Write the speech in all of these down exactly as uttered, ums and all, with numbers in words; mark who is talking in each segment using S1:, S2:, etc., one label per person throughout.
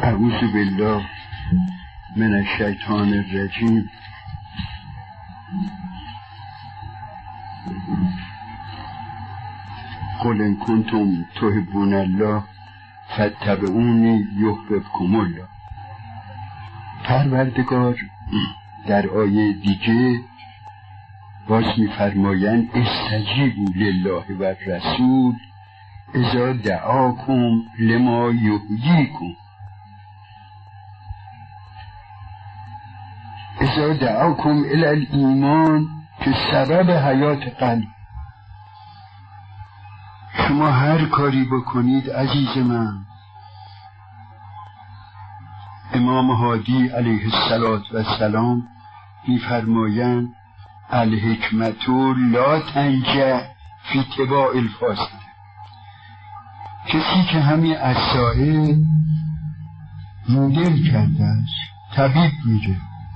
S1: اعوذ بالله من الشیطان الرجیم. قل ان کنتم تحبون الله فاتبعونی یحببکم الله. پروردگار در آیه دیگه باز می‌فرمایند استجیبوا لله و الرسول اذا دعاکم لما یحییکم اذا دعاکم الی الایمان که سبب حیات قلب. شما هر کاری بکنید عزیز من، امام هادی علیه السلام می‌فرمایند الحکمت لا تنجح فی اتباع الفاسد. کسی که همین اسائل مدل کرده است، طبیب میده،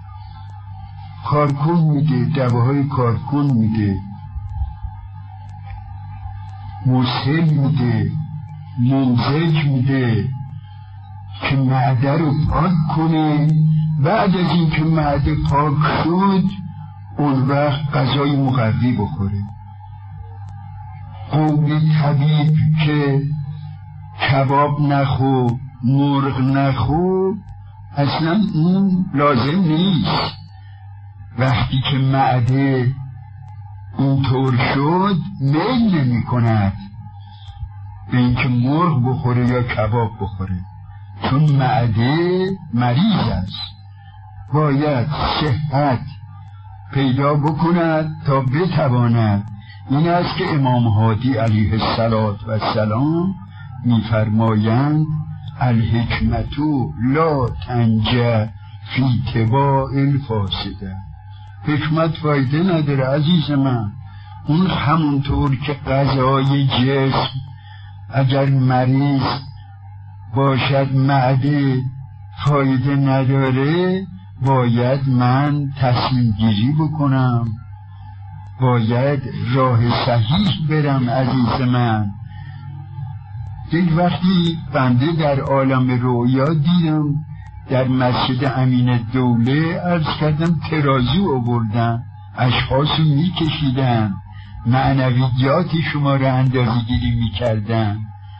S1: کارکن میده، دواهای کارکن میده، مسهل میده، ممزج میده که معده رو پاک کنه. بعد از این که معده پاک شد اون وقت غذای مقوی بخوره. قول طبیب که کباب نخو، مرغ نخو، اصلا اون لازم نیست. وقتی که معده اونطور شد میل نمی کند به اینکه مرغ بخوره یا کباب بخوره، چون معده مریض است، باید صحت پیدا بکند تا بتواند. این است که امام هادی علیه السلام می‌فرمایند الحکمت لا تنجح فی اتباع الفاسده. حکمت فایده نداره عزیز من. اون همونطور که غذای جسم اگر مریض باشد معده فایده نداره، باید من تصمیم گیری بکنم، باید راه صحیح برم عزیز من. یک وقتی بنده در عالم رویا دیدم در مسجد امین دوله، عرض کردم ترازو آوردن، اشخاص رو میکشیدن، معنویات شما رو اندازه گیری میکردن.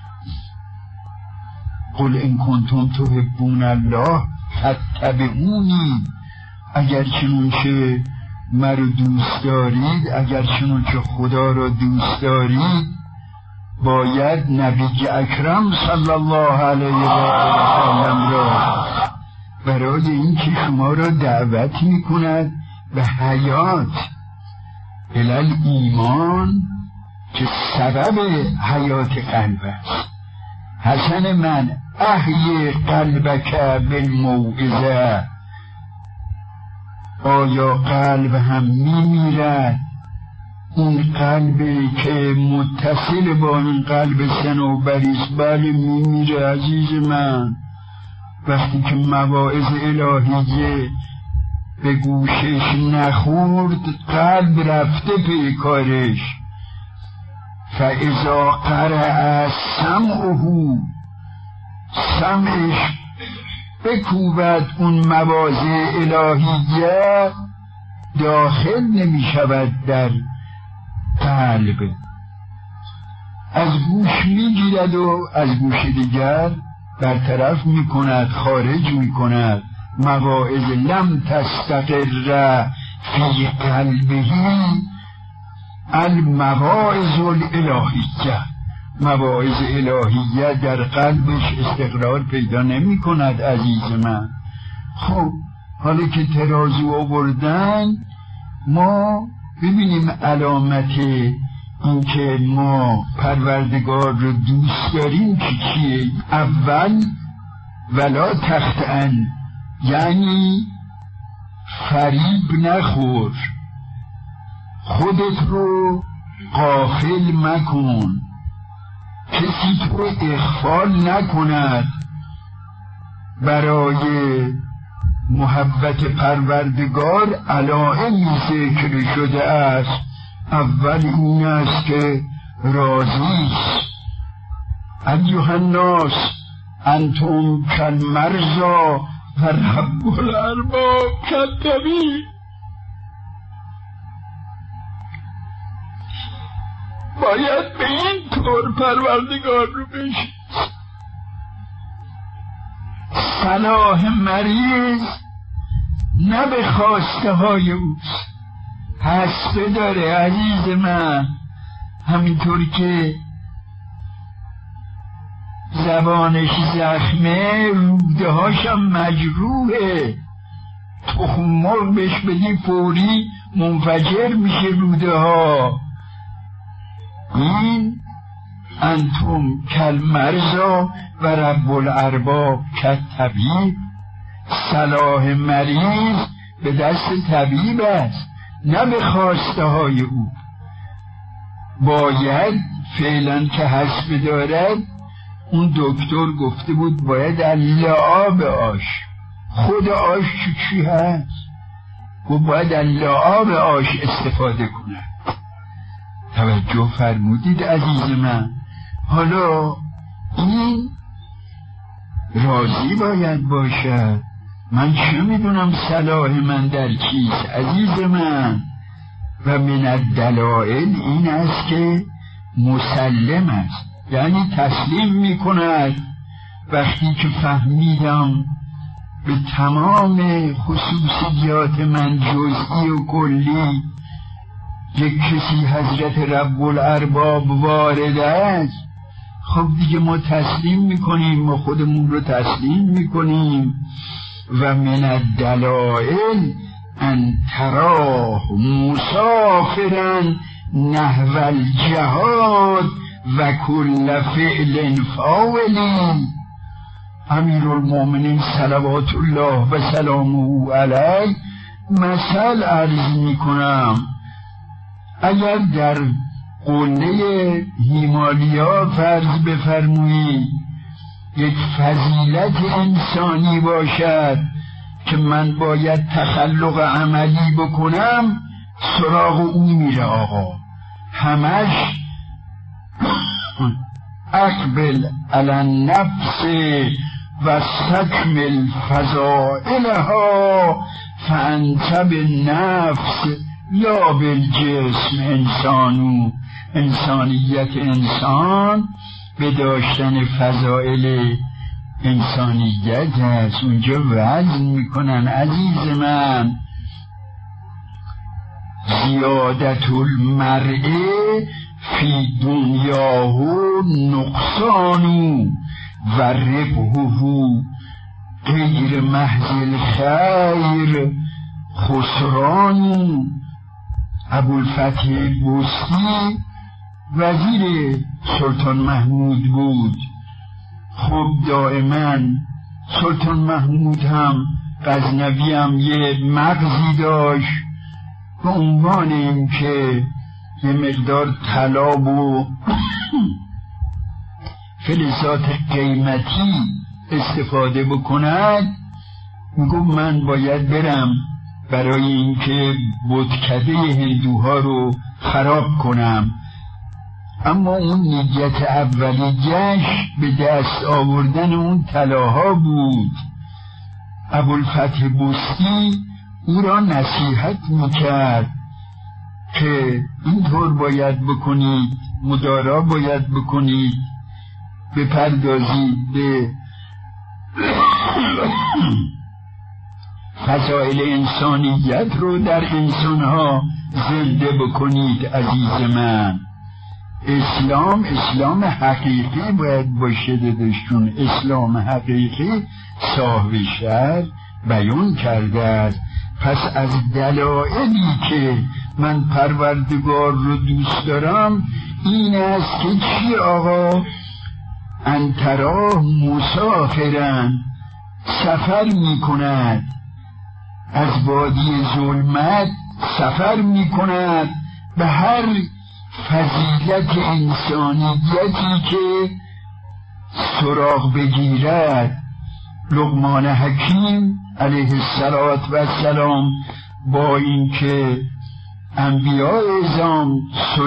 S1: قل ان کنتم تحبون الله فاتبعونی، اگر چنونچه مرا دوست دارید، اگر چنونچه خدا را دوست دارید، باید نبی اکرم صلی الله علیه و سلم را برای اینکه شما را دعوت میکند به حیات الی ایمان که سبب حیات قلب است. حسن من احیی قلبک بالموعظه. آیا قلب هم میمیرد؟ اون قلبی که متصل با این قلب صنوبریست بله میمیره عزیز من. وقتی که مواعظ الهیه به گوشش نخورد قلب رفته پی کارش. فاذا قرأ سمعه، سمعش بکوبد اون مواعظ الهیه، داخل نمی شود در قلب، از گوش می گیرد و از گوش دیگر برطرف می کند، خارج می کند. مواعظ لم تستقر فی قلبه المواعظ الالهیه. مواعظ الهیه در قلبش استقرار پیدا نمی کند عزیز من. خب حالا که ترازو آوردن، ما ببینیم علامت این که ما پروردگار رو دوست داریم که چیه؟ اول ولا تخطئن، یعنی فریب نخور، خودت رو غافل مکن، کسی تو اغفال نکند. برای محبت پروردگار علائمی ذکر شده است. اول این است که راضی است. ایها الناس انتم کالمرضى و رب الارباب کالطبیب. باید به این طور پروردگار رو بشید. صلاح مریض نه به خواسته های اوست، حسبه داره عزیز من. همینطور که زبانش زخمه، روده هاشم مجروحه، تخم مرغ بهش بدی فوری منفجر میشه روده ها. این انتم کالمرضى و رب الارباب کالطبیب. صلاح مریض به دست طبیب است، نه به خواسته های او. باید فعلا که حسب دارد، اون دکتر گفته بود باید لعاب آش، خود آش چی چی هست و باید لعاب آش استفاده کنه. توجه فرمودید عزیز من؟ حالا این راضی باید باشد. من چه میدونم صلاح من در چیست عزیز من؟ و من الدلائل این است که مسلم است، یعنی تسلیم میکند. وقتی که فهمیدم به تمام خصوصیات من جزئی و کلی یک کسی حضرت رب الارباب وارد است، خب دیگه ما تسلیم میکنیم، ما خودمون رو تسلیم میکنیم. و من الدلائل ان تراه مسافرا نحو الجهاد و کل فعل فاعلی. امیر المؤمنین صلوات الله و سلامه علیه مثل عرض میکنم. اگر در قله هیمالیا فرض بفرمایید یک فضیلت انسانی باشد که من باید تخلق عملی بکنم، سراغ او میره آقا. همش اقبل علی النفس و استکمل فضائلها فانت بالنفس لا بالجسم انسانو. انسانیت انسان به داشتن فضائل انسانیت است. اونجا وزن میکنن عزیز من. زیادت المرء فی دنیاه نقصانو و ربحه غیر محض الخیر خسرانو. ابوالفتح بستی وزیر سلطان محمود بود. خب دائما سلطان محمود هم غزنوی هم یه مغزی داشت به عنوان این که یه مقدار طلا و فلزات قیمتی استفاده بکند. میگم من باید برم برای اینکه بتکده هندوها رو خراب کنم. اما اون نیت اولیه‌اش به دست آوردن اون طلاها بود. ابوالفتح بستی او را نصیحت میکرد که اینطور باید بکنید، مدارا باید بکنید، بپردازید به فضائل انسانیت رو در انسانها زنده بکنید. عزیز من، اسلام اسلام حقیقی باید باشه دادشون. اسلام حقیقی صاحب شرع بیان کرده است. پس از دلایلی که من پروردگار رو دوست دارم این است که چی آقا؟ انتراه مسافرن، سفر می کند از وادی ظلمت، سفر می کند به هر فضیلت انسانیتی که سراغ بگیرد. لقمان حکیم علیه السلام با اینکه انبیاء اعظام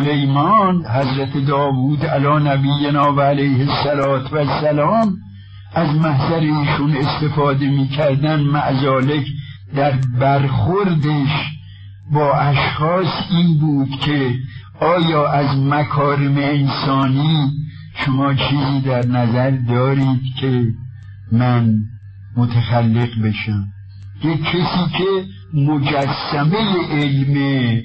S1: سلیمان، حضرت داوود علی نبینا و علیه السلام از محضر ایشون استفاده میکردن، معزالک در برخوردش با اشخاص این بود که آیا از مکارم انسانی شما چیزی در نظر دارید که من متخلق بشم؟ یک کسی که مجسمه علمه،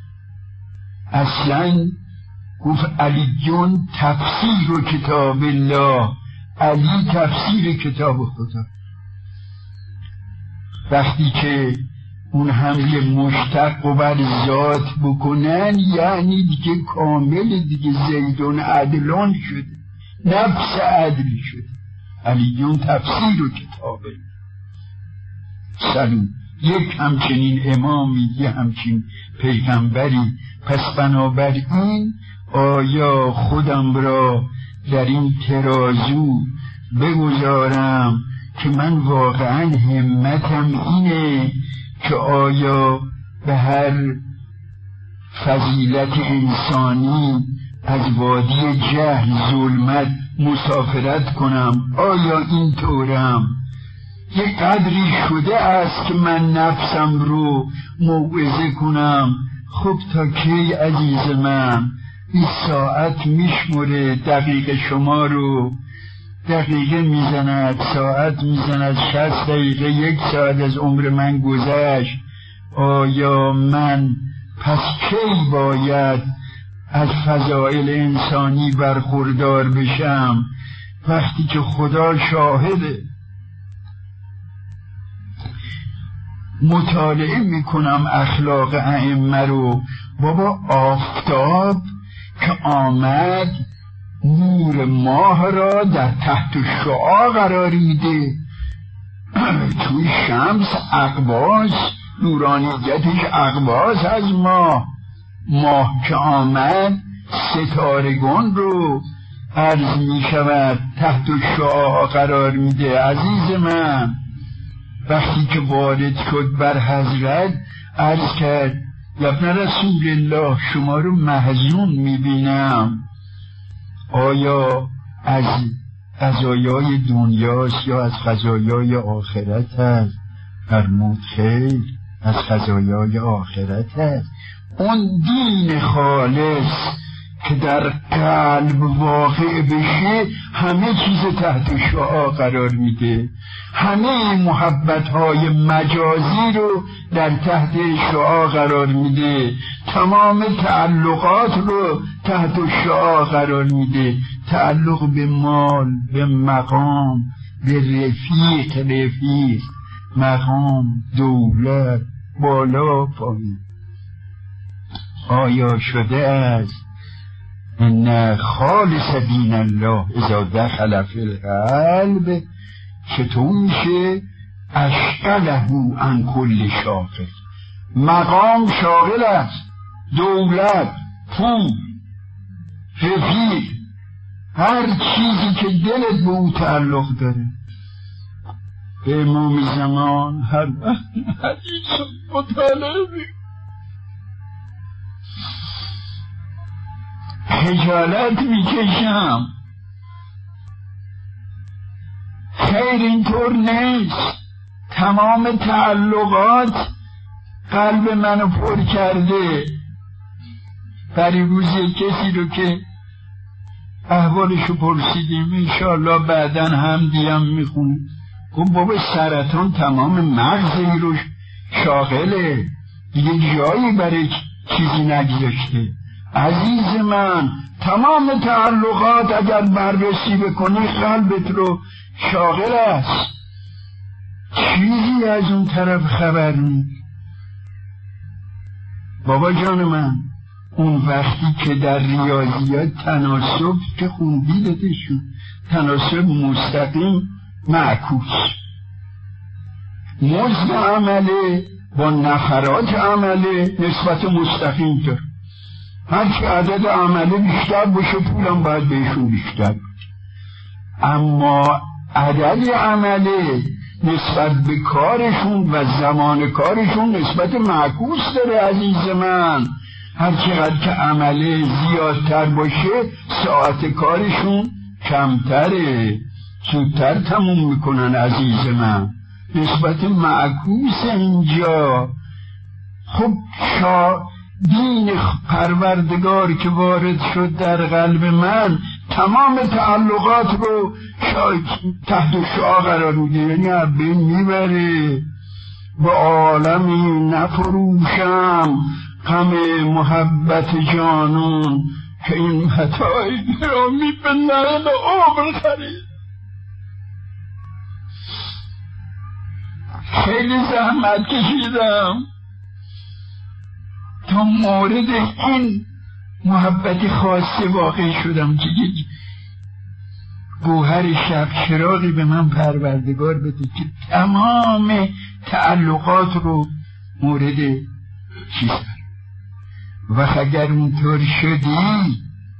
S1: اصلا گفت علیون تفسیر و کتاب الله، علی تفسیر کتاب خدا. وقتی که اون حمله مشتق و بر ذات بکنن یعنی دیگه کامل، دیگه زیدون عدلان شده، نفس عدلی شده. علیون تفسیر و کتاب سلام. یک همچنین امامی، یک همچنین پیغمبری. پس بنابراین آیا خودم را در این ترازو بگذارم که من واقعا همتم اینه که آیا به هر فضیلت انسانی از وادی جهل ظلمت مسافرت کنم؟ آیا این طورم؟ یک قدری شده است که من نفسم رو موعظه کنم. خب تا کی عزیز من؟ این ساعت میشمره دقیقه شما رو، دقیقه میزند، ساعت میزند، شصت دقیقه، یک ساعت از عمر من گذشت. آیا من پس کی باید از فضائل انسانی برخوردار بشم وقتی که خدا شاهده؟ مطالعه میکنم اخلاق ائمه رو. بابا آفتاب که آمد نور ماه را در تحت شعاع قرار میده، توی شمس اقباس، نورانیتش اقباس از ماه. ماه که آمد ستارگان رو عرض میشود تحت شعاع قرار میده. عزیز من وقتی که وارد شد بر حضرت عرض کرد ابن رسول الله شما رو محزون میبینم، آیا از قضایای دنیاست یا از قضایای آخرت هست؟ فرمود خیر، از قضایای آخرت هست. اون دین خالص که در قلب واقع بشه همه چیز تحت شعاع قرار میده، همه محبت‌های مجازی رو در تحت شعاع قرار میده، تمام تعلقات رو تحت شعاع قرار میده. تعلق به مال، به مقام، به رفیق، رفیق، مقام، دولت، بالا پایین. آیا شده است ان خالص دین الله اذا دخل فی القلب چطور میشه؟ اشغله عن کل شاغل. مقام شاغل است، دولت، پول، رفیق، هر چیزی که دلت به او تعلق داره. به امام زمان هر وقت حدیث مطالعه میکنه خجالت میکشم. خیر اینطور نیست. تمام تعلقات قلب منو پر کرده. پریروز کسی رو که احوالشو پرسیدیم، انشاءالله بعداً هم دیم میخونیم، گفت بابا سرطان تمام مغزی رو شاغله، دیگه جایی برای چیزی نگذاشته. عزیز من تمام تعلقات اگر بررسی بکنی قلبت رو شاغل است، چیزی از اون طرف خبر نیست. بابا جان من اون وقتی که در ریاضیات تناسب که خوندیدتشون، تناسب مستقیم معکوس، مزد عمله با نفرات عمله نسبت مستقیم داره. هرچی عدد عمله بیشتر باشه پولم باید بهشون بیشتر باشه، اما عدد عمله نسبت به کارشون و زمان کارشون نسبت معکوس داره. عزیز من هر چقدر که عمله زیادتر باشه ساعت کارشون کمتره. زودتر تموم میکنن عزیز من. نسبت معکوس اینجا. خب شا دین پروردگار که وارد شد در قلب من تمام تعلقات رو تحت شعا قرار میده، یعنی عبین میبره. با عالمی نفروشم غم محبت جانون که این متاع گرامی به نعل عمر خرید. خیلی زحمت کشیدم تا مورد این محبت خاصی واقع شدم که گوهر شب چراغی به من پروردگار بده که تمام تعلقات رو مورد چیز کرد. و اگر اونطور شدی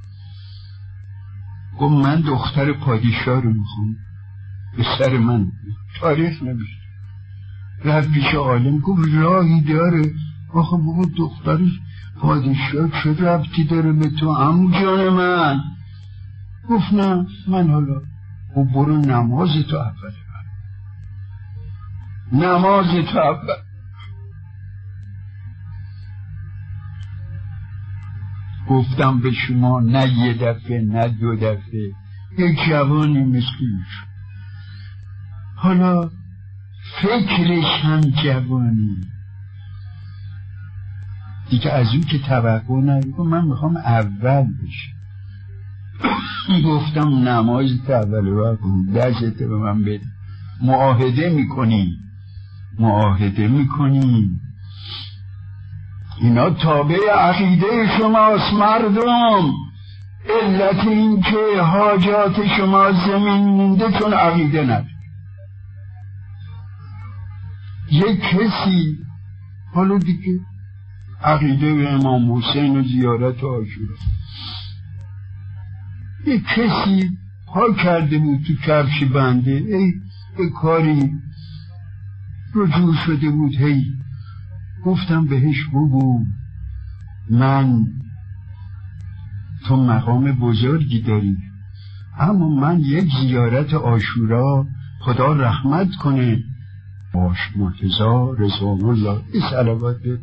S1: گفت من دختر پادشاه رو میخوام، به سر من تاریخ نمیشه. رفت پیش عالم گفت راهی داره. آخه بابا دختر پادشاه چه ربطی داره به تو عمو جان من؟ گفت نه من حالا و برو نماز تو اول بر نماز تو اول. گفتم به شما نه یه دفعه نه دو دفعه، یک جوانی مثل ایش، حالا فکرش هم جوانی دیگه، از اون که توقع ندارم من میخوام اول بشه. گفتم نماز تو اول وقت دستت به من بده. معاهده میکنی معاهده میکنی اینا تابع عقیده شماست مردم. علت این که حاجات شما زمین مونده چون عقیده نداره. یک کسی حالا دیگه عقیده به امام حسین و زیارت عاشورا، یک کسی پا کرده بود تو کفش بنده، ای به کاری رجوع شده بود. هی گفتم بهش بگو من تو مقام بزرگی داری، اما من یک زیارت عاشورا خدا رحمت کنه باش مرتضی رضوان الله ای صلوات بید.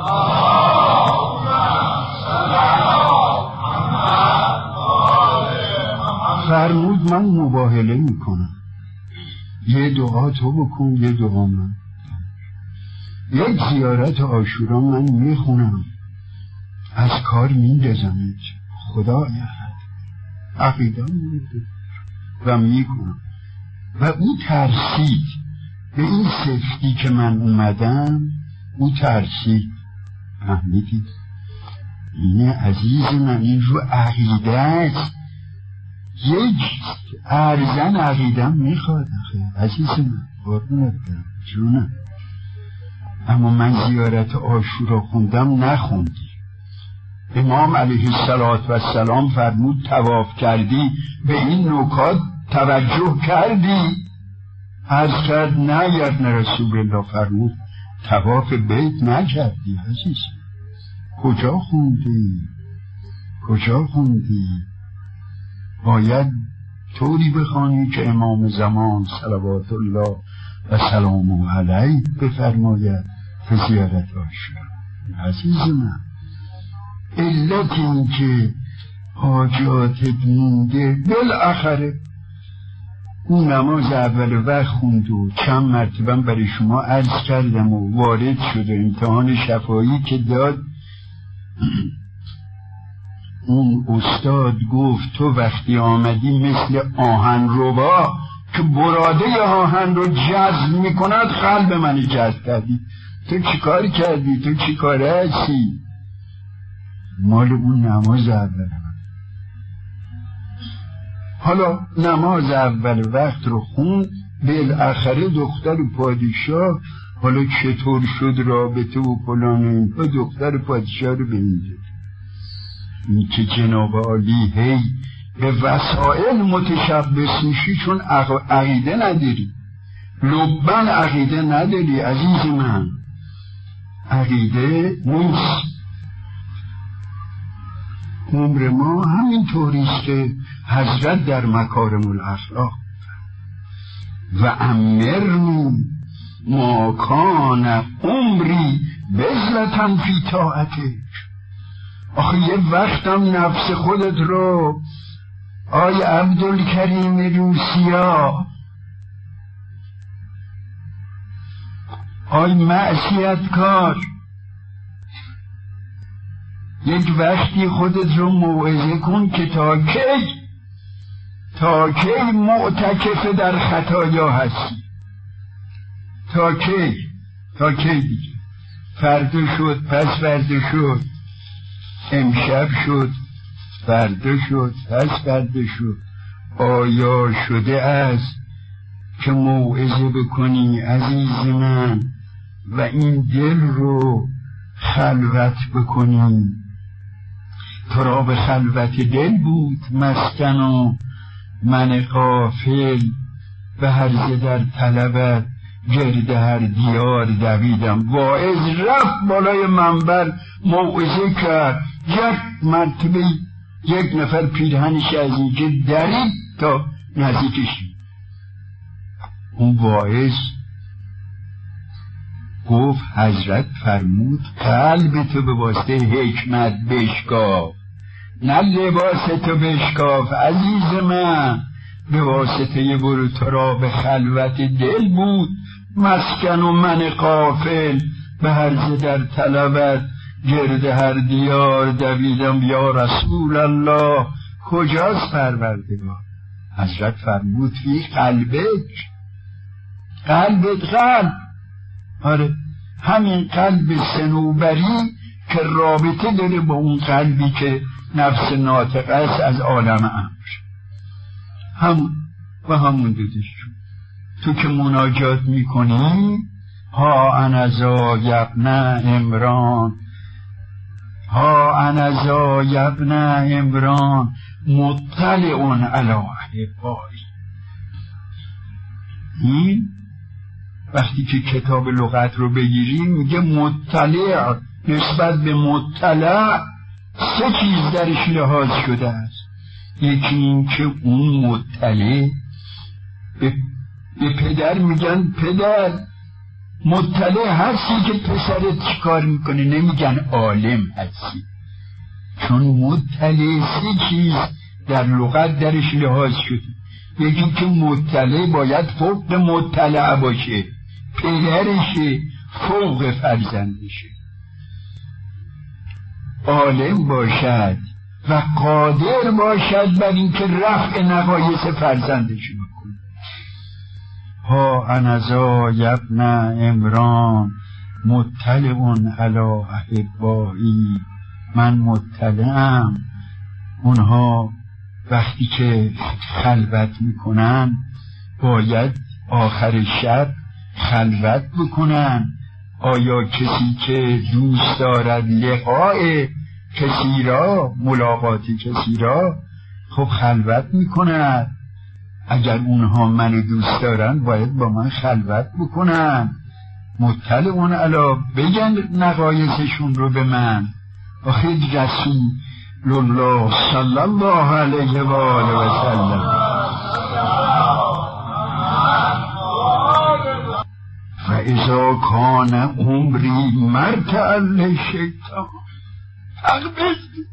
S1: فرمود من مباهله میکنم، یه دعا تو بکن یه دعا من. یک زیارت عاشورا من میخونم از کار میندازمت، خدا عقیده میده و میکنم. و او ترسید به این سفتی که من اومدم، او ترسید. فهمیدید؟ اینه عزیز من، این رو عقیده است. یک ارزن عقیدم میخواد آخه عزیز من، قربونت برم جونم. اما من زیارت عاشورا خوندم نخوندی. امام علیه السلام فرمود طواف کردی به این نکات توجه کردی؟ عرض کرد نه یا رسول الله. فرمود طواف بیت نکردی عزیز. کجا خوندی؟ کجا خوندی؟ باید طوری بخوانی که امام زمان صلوات الله و سلامه علیه بفرماید که زیارت عاشورا. عزیز من، علت این که حاجاتت مونده بالاخره اون نماز اول وقت خوند و چند مرتبه برای شما عرض کردم و وارد شد و امتحان شفایی که داد. اون استاد گفت تو وقتی آمدی مثل آهن ربا که براده آهن رو جذب میکند قلب منی جذب کردی. تو چی کار کردی؟ تو چی کاره هستی؟ مال اون نماز اول. حالا نماز اول وقت رو خوند، بالاخره دختر پادشاه حالا چطور شد رابطه و فلان اینها دختر پادشاه رو بینید. این که جناب عالی هی به وسائل متشبث میشی چون عقیده نداری. لبن عقیده نداری عزیز من، عقیده نیست. عمر ما همین طوریست که حضرت در مکارم الاخلاق و امرنی ما کان عمری بذلتن فی طاعتک. آخه یه وقتم نفس خودت رو آی عبدالکریم روسیا، آی معصیت کار، یک وقتی خودت رو موعظه کن که تا کی تا کی معتکف در خطایا هستی، تا کی تا کی دیگه. فردا شد، پس فردا شد، امشب شد، فردا شد، پس فردا شد. آیا شده است که موعظه بکنی عزیز من و این دل رو خلوت بکنی؟ تو را به خلوت دل بود مسکن و من غافل به هرزه در طلبت گرد هر دیار دویدم. واعظ رفت بالای منبر موعظه کرد، یک مرتبه یک نفر پیرهنش از اینجا درید تا نزدیکش. اون واعظ گفت حضرت فرمود قلب تو به واسطه حکمت بشکاف، نه لباس تو بشکاف عزیز من. به واسطه برو تو را به خلوت دل بود مسکن و من غافل به هرزه در طلبت گرد هر دیار دویدم. یا رسول الله کجاست پروردگار؟ حضرت فرمود فی قلبک. قلبت قلب، آره همین قلب سنوبری که رابطه داره با اون قلبی که نفس ناطقه است از عالم امر، همون و همون دیدش شد. تو که مناجات میکنی ها انزا یبن عمران، ها انزا یبن عمران مطلع علی احبایی. این وقتی که کتاب لغت رو بگیریم میگه مطلع، نسبت به مطلع سه چیز درش لحاظ شده است. یکی این که اون مطلع به, به پدر میگن پدر مطلع هستی که پسرت چیکار میکنه، نمیگن عالم هستی، چون مطلع سه چیز در لغت درش لحاظ شده. یکی که مطلع باید فوق مطلع باشه، پدرشه فوق فرزندشه، عالم باشد و قادر باشد بر اینکه رفع نقایص فرزندش بکنه. ها انزا یبن عمران مطلع علی احبایی، من مطلعم. اونها وقتی که خلوت میکنن باید آخر شب خلوت بکنن. آیا کسی که دوست دارد لقاء کسی را، ملاقات کسی را، خب خلوت میکند. اگر اونها منو دوست دارن باید با من خلوت بکنن. مطلعون علا، بگن نقایصشون رو به من. آخه رسول الله صلی الله علیه و آله و سلم و اذا کان عمری مرتعا للشیطان فقبض.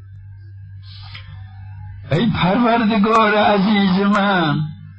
S1: ای پروردگار عزیز من،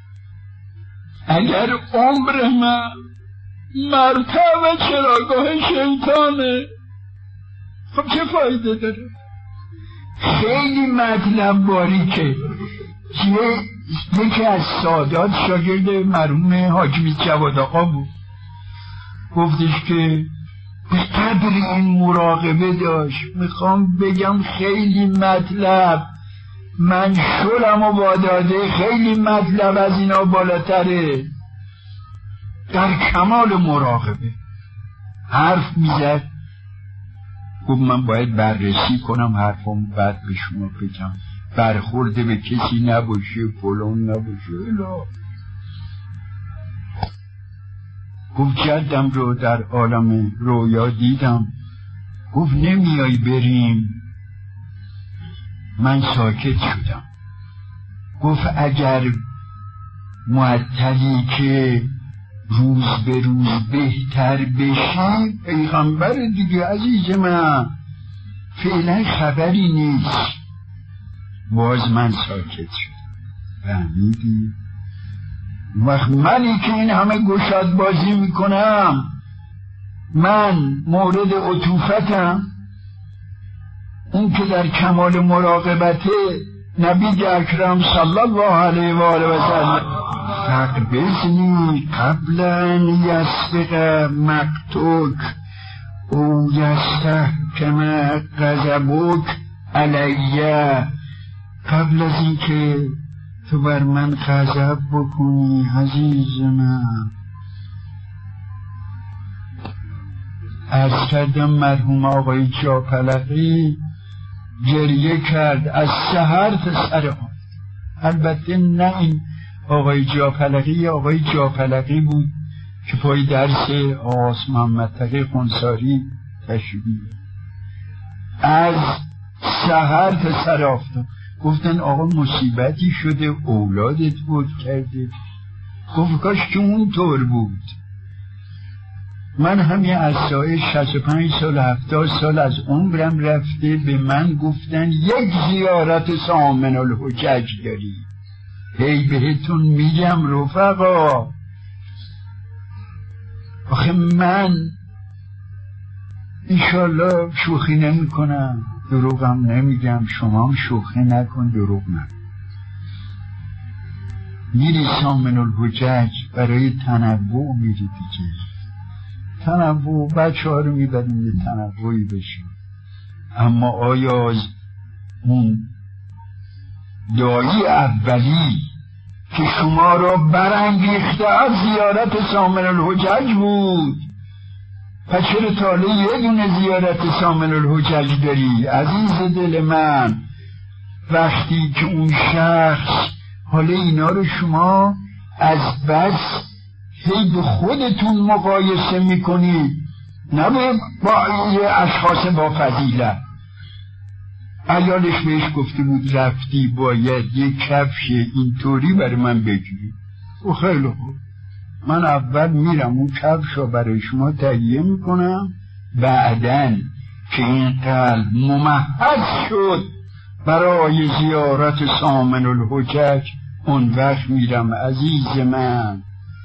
S1: اگر عمر من مرتع و چراگاه شیطانه، خب چه فایده داره؟ خیلی مطلب باریکه. یکی از سادات شاگرد مرحوم حاجی میر جواد آقا بود، گفتش که به قدر این مراقبه داشت. میخوام بگم خیلی مطلب، من شلم و باداده خیلی مطلب از اینا بالاتره. در کمال مراقبه حرف میزد، گفت من باید بررسی کنم حرفم بعد به شما بگم، برخورده به کسی نباشه، فلان نباشه. الا گفت جدم رو در عالم رویا دیدم، گفت نمیای بریم؟ من ساکت شدم. گفت اگر معطلی که روز به روز بهتر بشی پیغمبر دیگه عزیز من، فعلا خبری نیست. باز من ساکت شد. فهمیدی؟ وقت منی که این همه گشاد بازی میکنم، من مورد عطوفتم، اون که در کمال مراقبته نبی اکرم صلی الله علیه و آله و سلم فقبضنی قبل ان یسبق مقتک او یستحکم غضبک علیه، قبل از این که تو بر من غضب بکنی عزیز من. از کردم مرحوم آقای جاپلقی گریه کرد از سحر تا سر آن. البته نه این آقای جاپلقی، آقای جاپلقی بود که پای درس آقاس محمد تقی خونساری تشبیه از سحر تا سر آفتاب. گفتن آقا مصیبتی شده، اولادت بود کرده. گفت کاش که اون طور بود. من همین از سایه شصت و پنج سال هفتاد سال از عمرم رفته، به من گفتن یک زیارت سامن الحجج داری. هی بهتون میگم رفقا، آخه من انشالله شوخی نمی کنم، دروغم نمیگم، شما هم شوخی نکن، دروغ نکن. میری سامن الحجج برای تنوع میری دیگه. تنوع بچه ها رو میبریم یه تنوعی بشه. اما آیا اون دایی اولی که شما را برانگیخته از زیارت سامن الحجج بود، پس چرا تاله یه دونه زیارت سامن الحجج داری عزیز دل من؟ وقتی که اون شخص حالا اینا رو شما از بس هی به خودتون مقایسه میکنی، نه با یه اشخاص با فضیلت. عیالش بهش گفته بود رفتی باید یه کفش اینطوری برای من بگیری. او خیلی خوب، من اول میرم اون کفش رو برای شما تهیه میکنم، بعدن که این قلب ممهد شد برای زیارت سامن الحجج، اون وقت میرم عزیز من.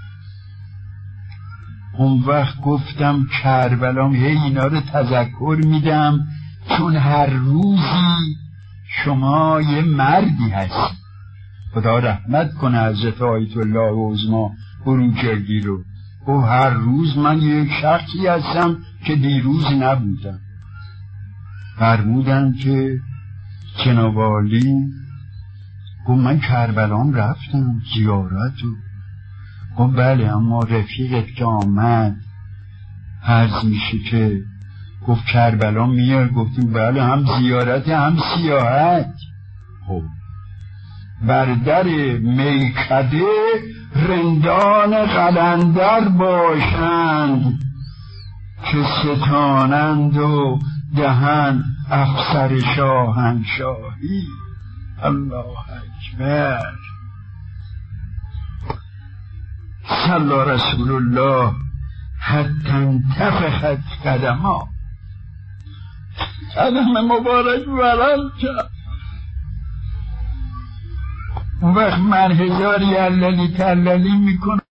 S1: اون وقت گفتم کربلام هی اینا رو تذکر میدم، چون هر روزی شما یه مردی هست. خدا رحمت کنه حضرت آیت الله عظما بروجردی رو. و هر روز من یک شخصی هستم که دیروز نبودم. فرمودن که جناب عالی، گفت من کربلام رفتم زیارت رو. گفت بله، اما رفیقت که آمد عرض میشه که گفت کربلا میار. گفتیم بله، هم زیارت هم سیاحت. خب بر در میکده رندان قلندر باشند که ستانند و دهند افسر شاهنشاهی. الله اکبر. صلی رسول الله حتی انتفخت قدما، قدم مبارک ورل کرد. اون وقت من هزاری عللی تللی میکنم.